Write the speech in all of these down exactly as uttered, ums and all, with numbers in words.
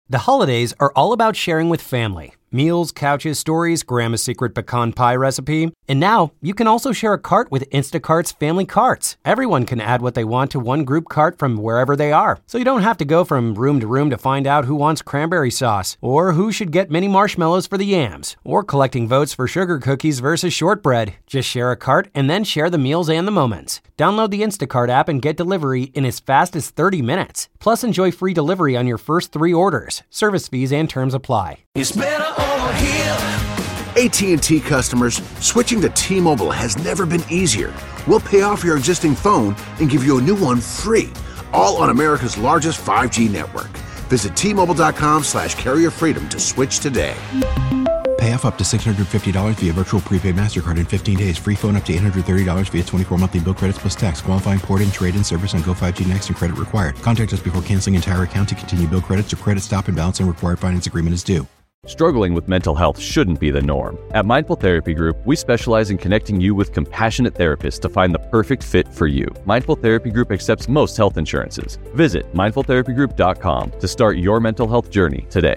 The holidays are all about sharing with family. Meals, couches, stories, Grandma's secret pecan pie recipe. And now, you can also share a cart with Instacart's Family Carts. Everyone can add what they want to one group cart from wherever they are. So you don't have to go from room to room to find out who wants cranberry sauce, or who should get mini marshmallows for the yams, or collecting votes for sugar cookies versus shortbread. Just share a cart and then share the meals and the moments. Download the Instacart app and get delivery in as fast as thirty minutes. Plus, enjoy free delivery on your first three orders. Service fees and terms apply. It's better over here. A T and T customers, switching to T-Mobile has never been easier. We'll pay off your existing phone and give you a new one free, all on America's largest five G network. Visit T-Mobile.com slash carrier freedom to switch today. Pay off up to six hundred fifty dollars via virtual prepaid MasterCard in fifteen days. Free phone up to eight hundred thirty dollars via twenty-four monthly bill credits plus tax. Qualifying port-in, trade-in service on Go five G Next and credit required. Contact us before canceling entire account to continue bill credits or credit stop and balance and required finance agreement is due. Struggling with mental health shouldn't be the norm. At Mindful Therapy Group, we specialize in connecting you with compassionate therapists to find the perfect fit for you. Mindful Therapy Group accepts most health insurances. Visit mindful therapy group dot com to start your mental health journey today.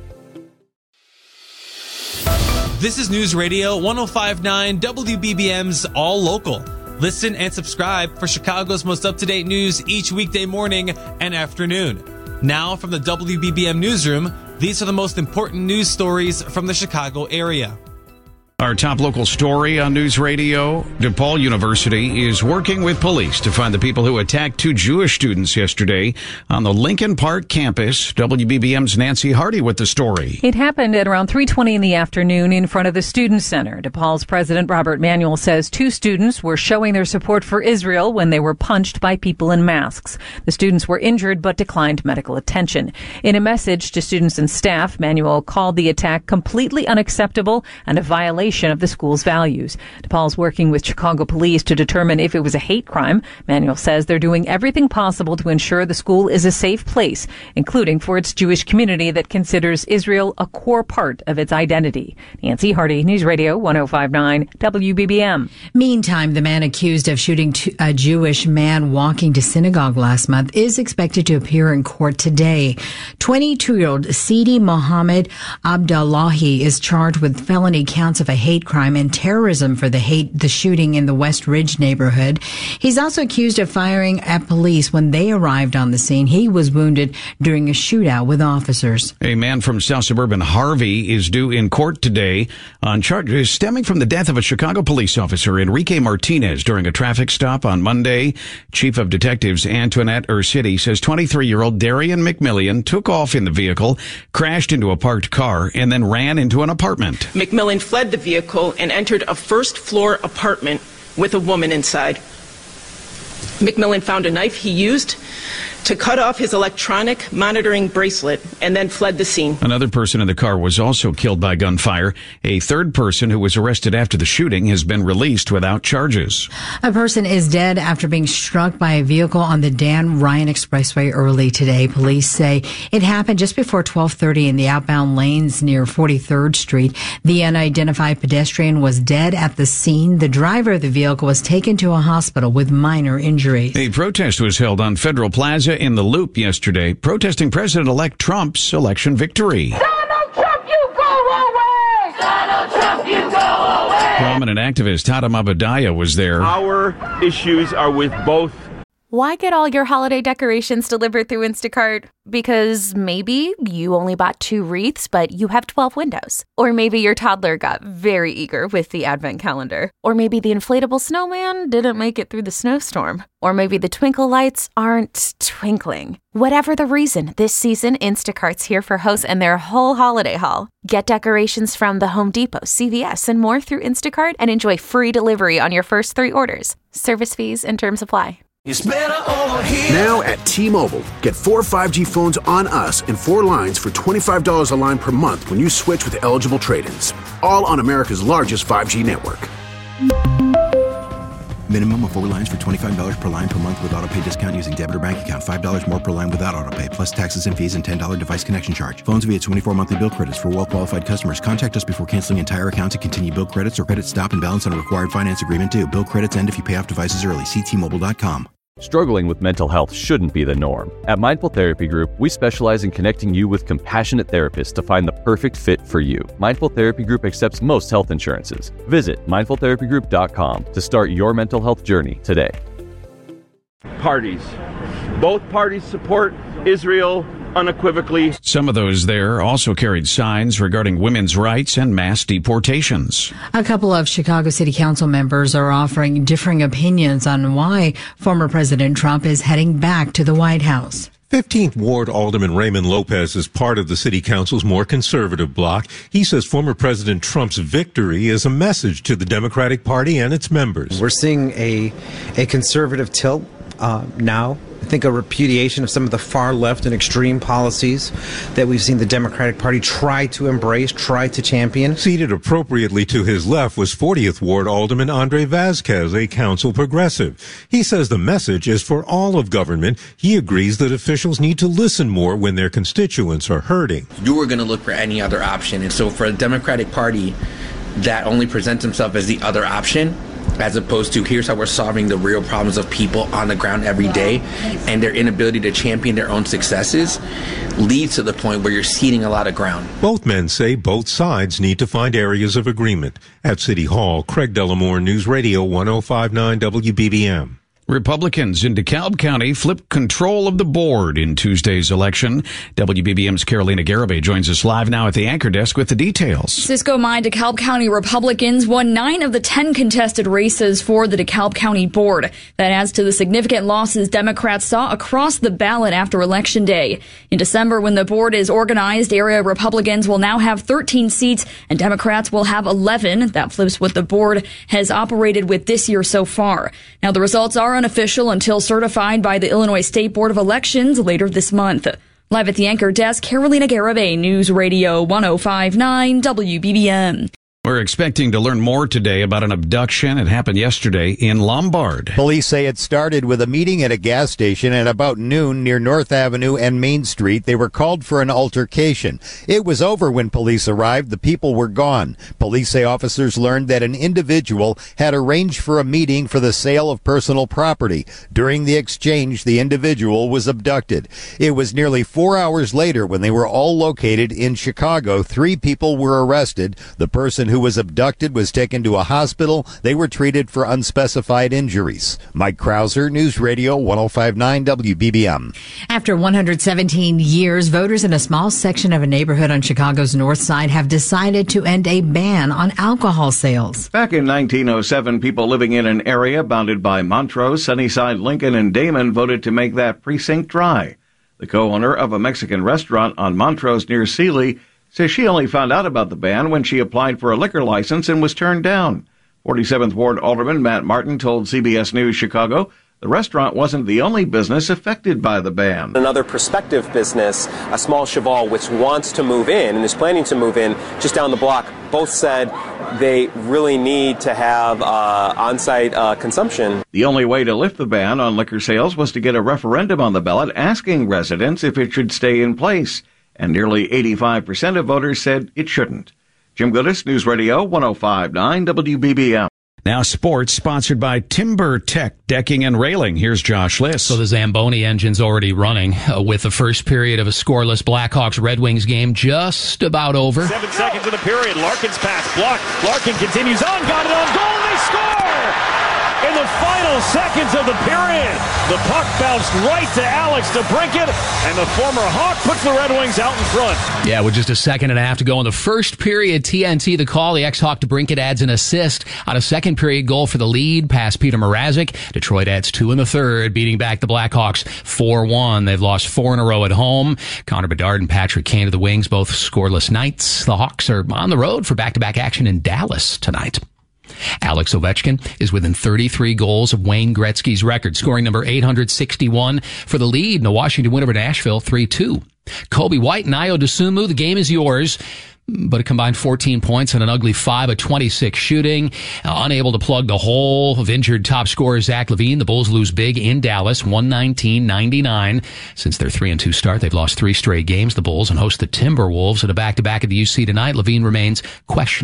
This is News Radio one oh five point nine W B B M's All Local. Listen and subscribe for Chicago's most up-to-date news each weekday morning and afternoon. Now from the W B B M Newsroom, these are the most important news stories from the Chicago area. Our top local story on News Radio, DePaul University is working with police to find the people who attacked two Jewish students yesterday on the Lincoln Park campus. W B B M's Nancy Hardy with the story. It happened at around three twenty in the afternoon in front of the Student Center. DePaul's President Robert Manuel says two students were showing their support for Israel when they were punched by people in masks. The students were injured but declined medical attention. In a message to students and staff, Manuel called the attack completely unacceptable and a violation of the school's values. DePaul's working with Chicago police to determine if it was a hate crime. Manuel says they're doing everything possible to ensure the school is a safe place, including for its Jewish community that considers Israel a core part of its identity. Nancy Hardy, News Radio one oh five point nine W B B M. Meantime, the man accused of shooting a Jewish man walking to synagogue last month is expected to appear in court today. twenty-two-year-old Sidi Mohammed Abdullahi is charged with felony counts of a hate crime and terrorism for the hate the shooting in the West Ridge neighborhood. He's also accused of firing at police when they arrived on the scene. He was wounded during a shootout with officers. A man from South Suburban Harvey is due in court today on charges stemming from the death of a Chicago police officer, Enrique Martinez, during a traffic stop on Monday. Chief of Detectives Antoinette Ursitti says twenty-three-year-old Darian McMillian took off in the vehicle, crashed into a parked car, and then ran into an apartment. McMillian fled the vehicle and entered a first-floor apartment with a woman inside. McMillian found a knife he used to cut off his electronic monitoring bracelet and then fled the scene. Another person in the car was also killed by gunfire. A third person who was arrested after the shooting has been released without charges. A person is dead after being struck by a vehicle on the Dan Ryan Expressway early today. Police say it happened just before twelve thirty in the outbound lanes near forty-third Street. The unidentified pedestrian was dead at the scene. The driver of the vehicle was taken to a hospital with minor injuries. A protest was held on Federal Plaza in the Loop yesterday, protesting President-elect Trump's election victory. Donald Trump, you go away! Donald Trump, you go away! Prominent activist Hatem Abadaya was there. Our issues are with both. Why get all your holiday decorations delivered through Instacart? Because maybe you only bought two wreaths, but you have twelve windows. Or maybe your toddler got very eager with the advent calendar. Or maybe the inflatable snowman didn't make it through the snowstorm. Or maybe the twinkle lights aren't twinkling. Whatever the reason, this season, Instacart's here for hosts and their whole holiday haul. Get decorations from the Home Depot, C V S, and more through Instacart and enjoy free delivery on your first three orders. Service fees and terms apply. It's better over here. Now at T-Mobile, get four five G phones on us and four lines for twenty-five dollars a line per month when you switch with eligible trade-ins. All on America's largest five G network. Minimum of four lines for twenty-five dollars per line per month with autopay discount using debit or bank account. five dollars more per line without autopay, plus taxes and fees and ten dollars device connection charge. Phones via twenty-four monthly bill credits for well-qualified customers. Contact us before canceling entire account to continue bill credits or credit stop and balance on a required finance agreement due. Bill credits end if you pay off devices early. See T Mobile dot com. Struggling with mental health shouldn't be the norm. At Mindful Therapy Group, we specialize in connecting you with compassionate therapists to find the perfect fit for you. Mindful Therapy Group accepts most health insurances. Visit mindful therapy group dot com to start your mental health journey today. Parties. Both parties support Israel unequivocally. Some of those there also carried signs regarding women's rights and mass deportations. A couple of Chicago City Council members are offering differing opinions on why former President Trump is heading back to the White House. fifteenth Ward Alderman Raymond Lopez is part of the city council's more conservative bloc. He says former President Trump's victory is a message to the Democratic Party and its members. We're seeing a, a conservative tilt uh, now. I think a repudiation of some of the far left and extreme policies that we've seen the Democratic Party try to embrace, try to champion. Seated appropriately to his left was fortieth Ward Alderman Andre Vasquez, a council progressive. He says the message is for all of government. He agrees that officials need to listen more when their constituents are hurting. You were going to look for any other option. And so for a Democratic Party that only presents himself as the other option, as opposed to here's how we're solving the real problems of people on the ground every day, and their inability to champion their own successes leads to the point where you're ceding a lot of ground. Both men say both sides need to find areas of agreement. At City Hall, Craig Dellamore, News Radio one oh five point nine W B B M. Republicans in DeKalb County flipped control of the board in Tuesday's election. W B B M's Carolina Garibay joins us live now at the anchor desk with the details. Cisco Mine DeKalb County Republicans won nine of the ten contested races for the DeKalb County board. That adds to the significant losses Democrats saw across the ballot after Election Day. In December, when the board is organized, area Republicans will now have thirteen seats and Democrats will have eleven. That flips what the board has operated with this year so far. Now, the results are unofficial until certified by the Illinois State Board of Elections later this month. Live at the anchor desk, Carolina Garibay, News Radio one oh five point nine W B B M. We're expecting to learn more today about an abduction. It happened yesterday in Lombard. Police say it started with a meeting at a gas station at about noon near North Avenue and Main Street. They were called for an altercation. It was over when police arrived. The people were gone. Police say officers learned that an individual had arranged for a meeting for the sale of personal property. During the exchange, the individual was abducted. It was nearly four hours later when they were all located in Chicago. Three people were arrested. The person who was abducted was taken to a hospital. They were treated for unspecified injuries. Mike Krauser, News Radio one oh five point nine W B B M. After one hundred seventeen years, voters in a small section of a neighborhood on Chicago's north side have decided to end a ban on alcohol sales. Back in nineteen oh seven, people living in an area bounded by Montrose, Sunnyside, Lincoln, and Damon voted to make that precinct dry. The co-owner of a Mexican restaurant on Montrose near Sealy says she only found out about the ban when she applied for a liquor license and was turned down. forty-seventh Ward Alderman Matt Martin told C B S News Chicago the restaurant wasn't the only business affected by the ban. Another prospective business, a small cheval, which wants to move in and is planning to move in just down the block, both said they really need to have uh, on-site uh, consumption. The only way to lift the ban on liquor sales was to get a referendum on the ballot asking residents if it should stay in place. And nearly eighty-five percent of voters said it shouldn't. Jim Goodis, News Radio one oh five point nine W B B M. Now sports, sponsored by Timber Tech Decking and Railing. Here's Josh Liss. So the Zamboni engine's already running uh, with the first period of a scoreless Blackhawks-Red Wings game just about over. Seven seconds of the period. Larkin's pass blocked. Larkin continues on. Got it on goal. They score! In the final seconds of the period, the puck bounced right to Alex DeBrincat, and the former Hawk puts the Red Wings out in front. Yeah, with just a second and a half to go in the first period, T N T the call. The ex-Hawk DeBrincat adds an assist on a second period goal for the lead past Peter Mrazek. Detroit adds two in the third, beating back the Blackhawks four one. They've lost four in a row at home. Connor Bedard and Patrick Kane of the Wings, both scoreless nights. The Hawks are on the road for back-to-back action in Dallas tonight. Alex Ovechkin is within thirty-three goals of Wayne Gretzky's record, scoring number eight hundred sixty-one for the lead in the Washington win over Nashville three two. Kobe White and Ayo Dosunmu, the game is yours, but a combined fourteen points and an ugly five of twenty-six shooting. Uh, unable to plug the hole of injured top scorer Zach LaVine. The Bulls lose big in Dallas, one nineteen ninety-nine. Since their three and two start, they've lost three straight games. The Bulls and host the Timberwolves at a back-to-back at the U C tonight. LaVine remains questionable.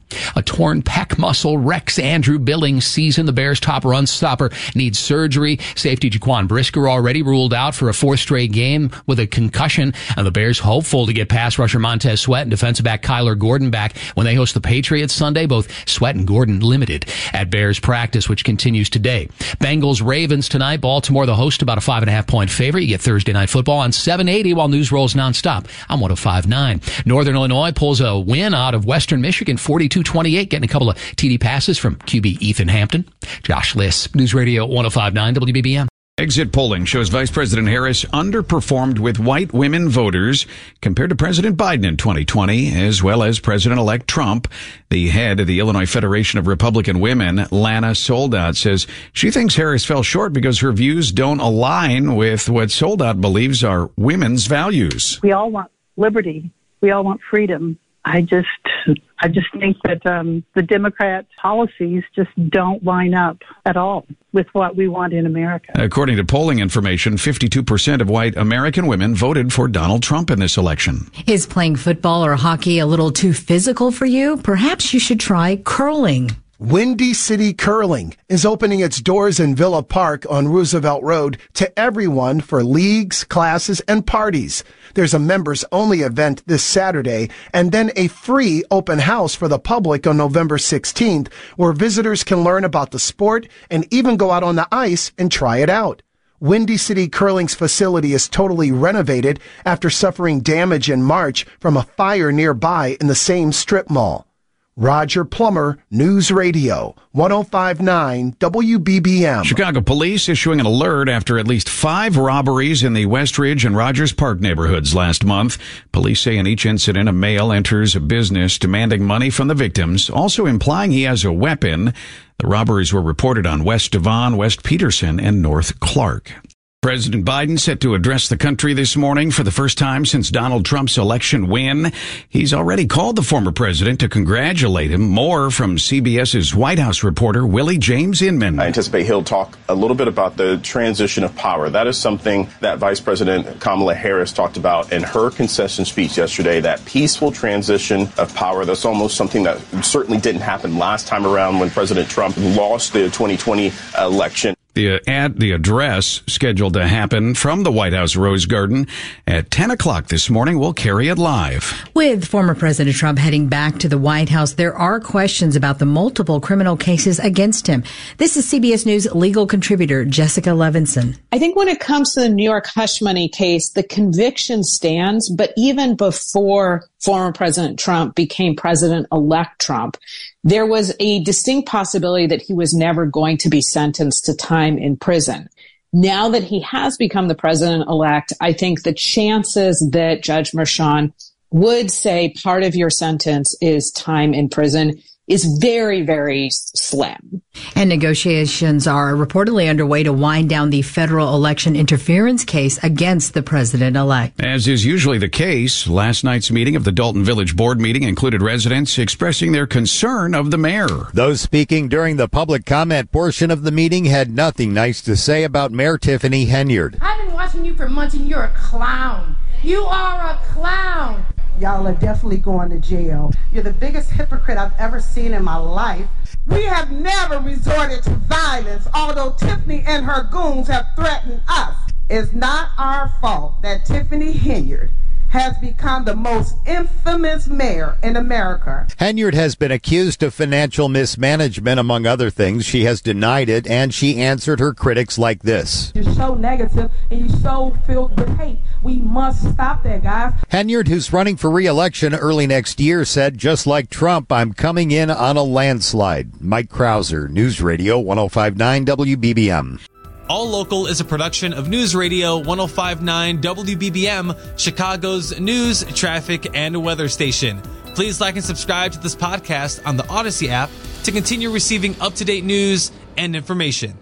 A torn pec muscle wrecks Andrew Billings' season. The Bears' top run stopper needs surgery. Safety Jaquan Brisker already ruled out for a fourth straight game with a concussion. And the Bears hopeful to get pass rusher Montez Sweat and defensive back Kyler Gordon back when they host the Patriots Sunday. Both Sweat and Gordon limited at Bears practice, which continues today. Bengals Ravens tonight. Baltimore the host, about a five and a half point favorite. You get Thursday Night Football on seven eighty while news rolls nonstop. I'm one oh five point nine. Northern Illinois pulls a win out of Western Michigan, forty-two twenty-eight, getting a couple of T D passes from Q B Ethan Hampton. Josh Liss, News Radio one oh five point nine W B B M. Exit polling shows Vice President Harris underperformed with white women voters compared to President Biden in twenty twenty, as well as President-elect Trump. The head of the Illinois Federation of Republican Women, Lana Soldat, says she thinks Harris fell short because her views don't align with what Soldat believes are women's values. We all want liberty. We all want freedom. I just, I just think that um, the Democrat policies just don't line up at all with what we want in America. According to polling information, fifty-two percent of white American women voted for Donald Trump in this election. Is playing football or hockey a little too physical for you? Perhaps you should try curling. Windy City Curling is opening its doors in Villa Park on Roosevelt Road to everyone for leagues, classes, and parties. There's a members-only event this Saturday and then a free open house for the public on November sixteenth where visitors can learn about the sport and even go out on the ice and try it out. Windy City Curling's facility is totally renovated after suffering damage in March from a fire nearby in the same strip mall. Roger Plummer, News Radio, one oh five point nine W B B M. Chicago police issuing an alert after at least five robberies in the Westridge and Rogers Park neighborhoods last month. Police say in each incident a male enters a business demanding money from the victims, also implying he has a weapon. The robberies were reported on West Devon, West Peterson, and North Clark. President Biden set to address the country this morning for the first time since Donald Trump's election win. He's already called the former president to congratulate him. More from CBS's White House reporter Willie James Inman. I anticipate he'll talk a little bit about the transition of power. That is something that Vice President Kamala Harris talked about in her concession speech yesterday, that peaceful transition of power. That's almost something that certainly didn't happen last time around when President Trump lost the twenty twenty election. The ad, the address scheduled to happen from the White House Rose Garden at ten o'clock this morning. We'll carry it live. With former President Trump heading back to the White House, there are questions about the multiple criminal cases against him. This is C B S News legal contributor Jessica Levinson. I think when it comes to the New York hush money case, the conviction stands, but even before former President Trump became President-elect Trump, there was a distinct possibility that he was never going to be sentenced to time in prison. Now that he has become the president-elect, I think the chances that Judge Merchan would say part of your sentence is time in prison is very, very slim. And negotiations are reportedly underway to wind down the federal election interference case against the president-elect. As is usually the case, last night's meeting of the Dalton Village Board meeting included residents expressing their concern of the mayor. Those speaking during the public comment portion of the meeting had nothing nice to say about Mayor Tiffany Henyard. I've been watching you for months and you're a clown. You are a clown. Y'all are definitely going to jail. You're the biggest hypocrite I've ever seen in my life. We have never resorted to violence, although Tiffany and her goons have threatened us. It's not our fault that Tiffany Henyard has become the most infamous mayor in America. Henyard has been accused of financial mismanagement, among other things. She has denied it, and she answered her critics like this. You're so negative and you're so filled with hate. We must stop that, guys. Henyard, who's running for re-election early next year, said, just like Trump, I'm coming in on a landslide. Mike Krauser, News Radio one oh five point nine W B B M. All Local is a production of News Radio one oh five point nine W B B M, Chicago's news, traffic, and weather station. Please like and subscribe to this podcast on the Odyssey app to continue receiving up-to-date news and information.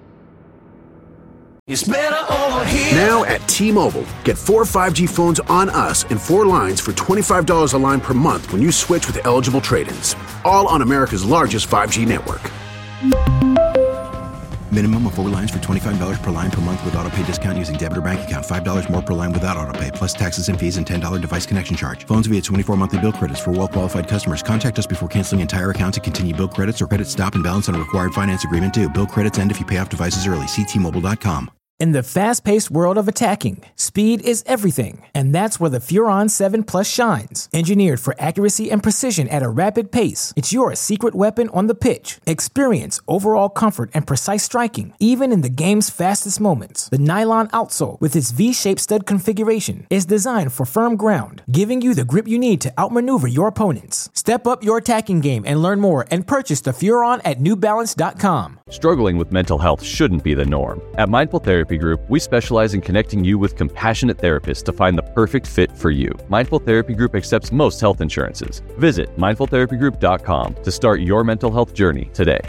It's better over here. Now at T-Mobile, get four five G phones on us and four lines for twenty-five dollars a line per month when you switch with eligible trade-ins. All on America's largest five G network. Minimum of four lines for twenty-five dollars per line per month with auto pay discount using debit or bank account. five dollars more per line without auto pay, plus taxes and fees and ten dollars device connection charge. Phones via twenty-four monthly bill credits for well-qualified customers. Contact us before canceling entire accounts to continue bill credits or credit stop and balance on a required finance agreement due. Bill credits end if you pay off devices early. See T Mobile dot com. In the fast-paced world of attacking, speed is everything, and that's where the Furon seven Plus shines. Engineered for accuracy and precision at a rapid pace, it's your secret weapon on the pitch. Experience overall comfort and precise striking, even in the game's fastest moments. The nylon outsole, with its V-shaped stud configuration, is designed for firm ground, giving you the grip you need to outmaneuver your opponents. Step up your attacking game and learn more and purchase the Furon at New Balance dot com. Struggling with mental health shouldn't be the norm. At Mindful Therapy Group, we specialize in connecting you with compassionate therapists to find the perfect fit for you. Mindful Therapy Group accepts most health insurances. Visit mindful therapy group dot com to start your mental health journey today.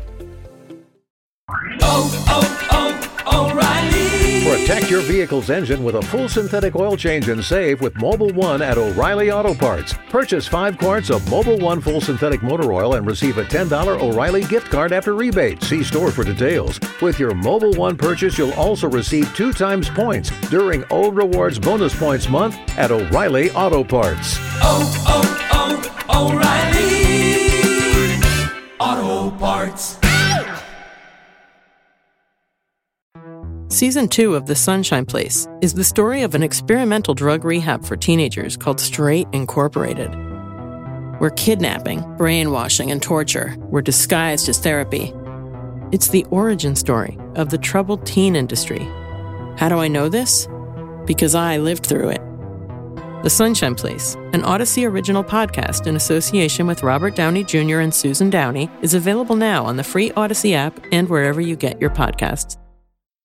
Oh, oh, oh, O'Reilly! Protect your vehicle's engine with a full synthetic oil change and save with Mobil one at O'Reilly Auto Parts. Purchase five quarts of Mobil one full synthetic motor oil and receive a ten dollars O'Reilly gift card after rebate. See store for details. With your Mobil one purchase, you'll also receive two times points during O Rewards Bonus Points Month at O'Reilly Auto Parts. Oh, oh, oh, O'Reilly Auto Parts. Season two of The Sunshine Place is the story of an experimental drug rehab for teenagers called Straight Incorporated, where kidnapping, brainwashing, and torture were disguised as therapy. It's the origin story of the troubled teen industry. How do I know this? Because I lived through it. The Sunshine Place, an Odyssey original podcast in association with Robert Downey Junior and Susan Downey, is available now on the free Odyssey app and wherever you get your podcasts.